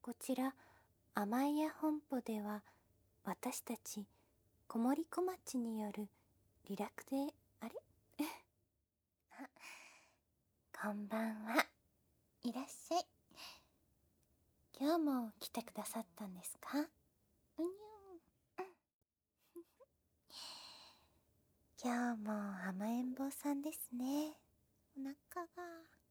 こちら甘い屋本舗では、私たち子守小町によるリラクであれあ、こんばんは。いらっしゃい。今日も来てくださったんですか？うにゅん。今日も甘えん坊さんですね。お腹が。